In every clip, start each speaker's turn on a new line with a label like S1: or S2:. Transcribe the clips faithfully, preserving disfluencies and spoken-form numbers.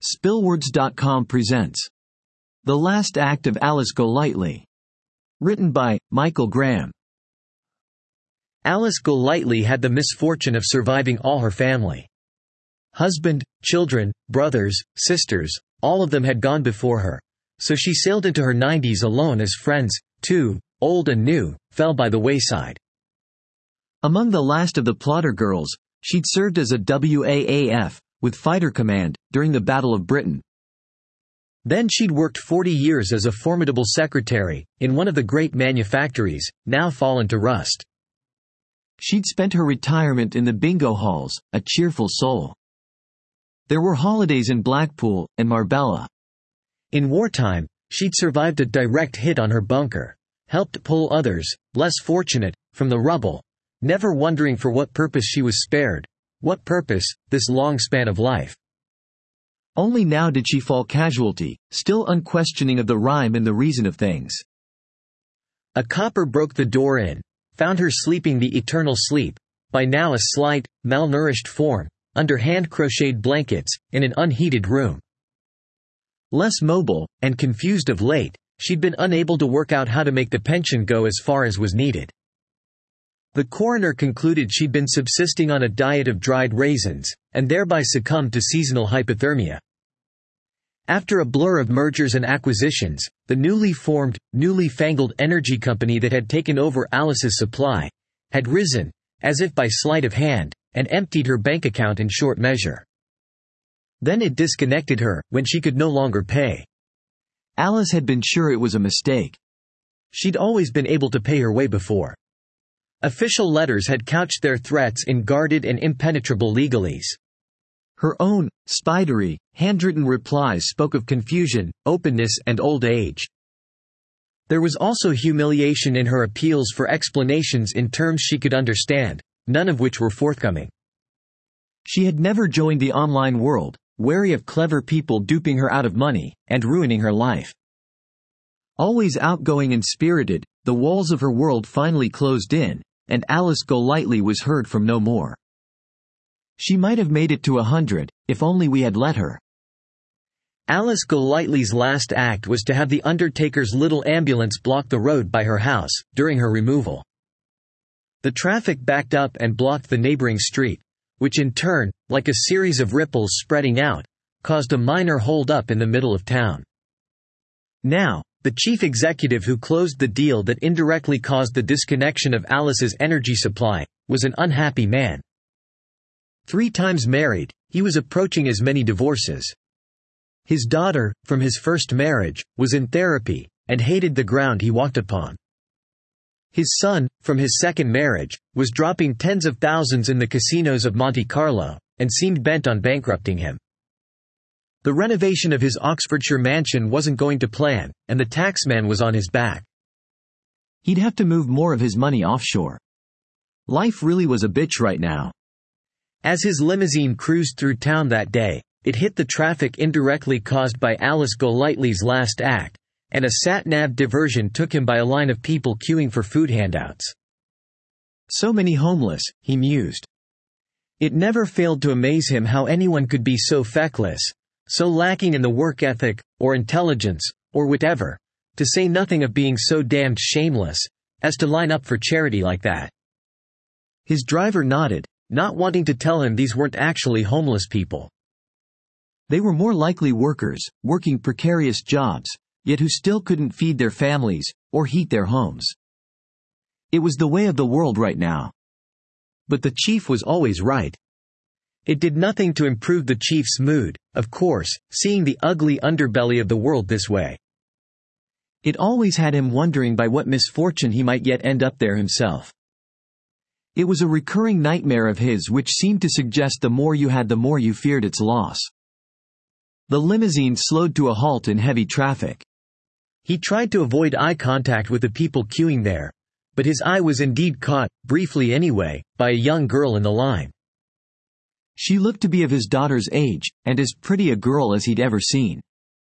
S1: Spillwords dot com presents The Last Act of Alice Golightly. Written by Michael Graham.
S2: Alice Golightly had the misfortune of surviving all her family. Husband, children, brothers, sisters, all of them had gone before her, so she sailed into her nineties alone as friends, too, old and new, fell by the wayside.
S1: Among the last of the plotter girls, she'd served as a W A A F, with fighter command, during the Battle of Britain.
S2: Then she'd worked forty years as a formidable secretary, in one of the great manufactories, now fallen to rust.
S1: She'd spent her retirement in the bingo halls, a cheerful soul. There were holidays in Blackpool and Marbella.
S2: In wartime, she'd survived a direct hit on her bunker, helped pull others, less fortunate, from the rubble, never wondering for what purpose she was spared. What purpose, this long span of life?
S1: Only now did she fall casualty, still unquestioning of the rhyme and the reason of things.
S2: A copper broke the door in, found her sleeping the eternal sleep, by now a slight, malnourished form, under hand-crocheted blankets, in an unheated room. Less mobile, and confused of late, she'd been unable to work out how to make the pension go as far as was needed. The coroner concluded she'd been subsisting on a diet of dried raisins, and thereby succumbed to seasonal hypothermia. After a blur of mergers and acquisitions, the newly formed, newly fangled energy company that had taken over Alice's supply had risen, as if by sleight of hand, and emptied her bank account in short measure. Then it disconnected her, when she could no longer pay.
S1: Alice had been sure it was a mistake.
S2: She'd always been able to pay her way before. Official letters had couched their threats in guarded and impenetrable legalese.
S1: Her own, spidery, handwritten replies spoke of confusion, openness and old age.
S2: There was also humiliation in her appeals for explanations in terms she could understand, none of which were forthcoming.
S1: She had never joined the online world, wary of clever people duping her out of money, and ruining her life. Always outgoing and spirited, the walls of her world finally closed in, and Alice Golightly was heard from no more. She might have made it to a hundred, if only we had let her.
S2: Alice Golightly's last act was to have the undertaker's little ambulance block the road by her house, during her removal. The traffic backed up and blocked the neighboring street, which in turn, like a series of ripples spreading out, caused a minor hold-up in the middle of town. Now, the chief executive who closed the deal that indirectly caused the disconnection of Alice's energy supply, was an unhappy man. Three times married, he was approaching as many divorces. His daughter, from his first marriage, was in therapy, and hated the ground he walked upon. His son, from his second marriage, was dropping tens of thousands in the casinos of Monte Carlo, and seemed bent on bankrupting him. The renovation of his Oxfordshire mansion wasn't going to plan, and the taxman was on his back.
S1: He'd have to move more of his money offshore. Life really was a bitch right now.
S2: As his limousine cruised through town that day, it hit the traffic indirectly caused by Alice Golightly's last act, and a sat-nav diversion took him by a line of people queuing for food handouts.
S1: So many homeless, he mused.
S2: It never failed to amaze him how anyone could be so feckless, so lacking in the work ethic, or intelligence, or whatever, to say nothing of being so damned shameless, as to line up for charity like that. His driver nodded, not wanting to tell him these weren't actually homeless people.
S1: They were more likely workers, working precarious jobs, yet who still couldn't feed their families, or heat their homes. It was the way of the world right now.
S2: But the chief was always right. It did nothing to improve the chief's mood, of course, seeing the ugly underbelly of the world this way.
S1: It always had him wondering by what misfortune he might yet end up there himself. It was a recurring nightmare of his which seemed to suggest the more you had the more you feared its loss. The limousine slowed to a halt in heavy traffic.
S2: He tried to avoid eye contact with the people queuing there, but his eye was indeed caught, briefly anyway, by a young girl in the line.
S1: She looked to be of his daughter's age, and as pretty a girl as he'd ever seen.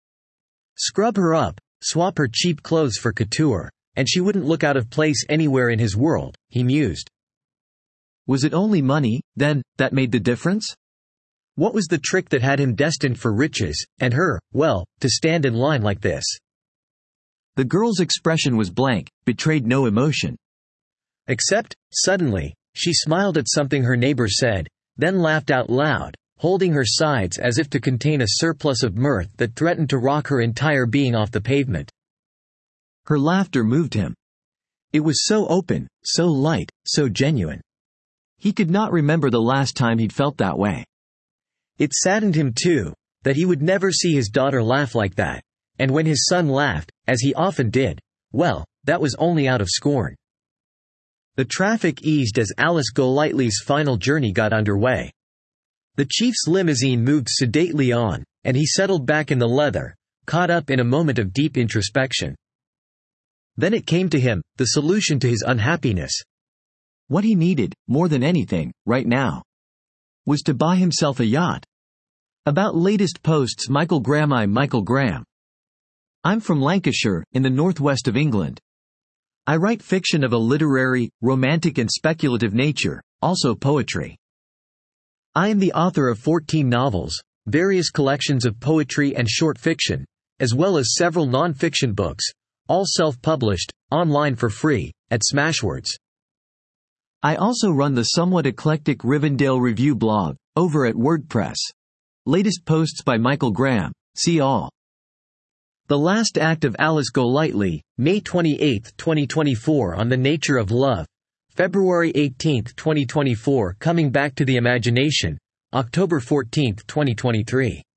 S2: Scrub her up, swap her cheap clothes for couture, and she wouldn't look out of place anywhere in his world, he mused.
S1: Was it only money, then, that made the difference?
S2: What was the trick that had him destined for riches, and her, well, to stand in line like this?
S1: The girl's expression was blank, betrayed no emotion.
S2: Except, suddenly, she smiled at something her neighbor said, then laughed out loud, holding her sides as if to contain a surplus of mirth that threatened to rock her entire being off the pavement.
S1: Her laughter moved him. It was so open, so light, so genuine. He could not remember the last time he'd felt that way.
S2: It saddened him too, that he would never see his daughter laugh like that, and when his son laughed, as he often did, well, that was only out of scorn. The traffic eased as Alice Golightly's final journey got underway. The chief's limousine moved sedately on, and he settled back in the leather, caught up in a moment of deep introspection. Then it came to him, the solution to his unhappiness.
S1: What he needed, more than anything, right now, was to buy himself a yacht. About latest posts Michael Graham. I'm Michael Graham. I'm from Lancashire, in the northwest of England. I write fiction of a literary, romantic and speculative nature, also poetry. I am the author of fourteen novels, various collections of poetry and short fiction, as well as several non-fiction books, all self-published, online for free, at Smashwords. I also run the somewhat eclectic Rivendell Review blog, over at WordPress. Latest posts by Michael Graham, see all. The Last Act of Alice Golightly, May twenty-eighth, twenty twenty-four. On the Nature of Love, February eighteenth, twenty twenty-four. Coming Back to the Imagination, October fourteenth, twenty twenty-three.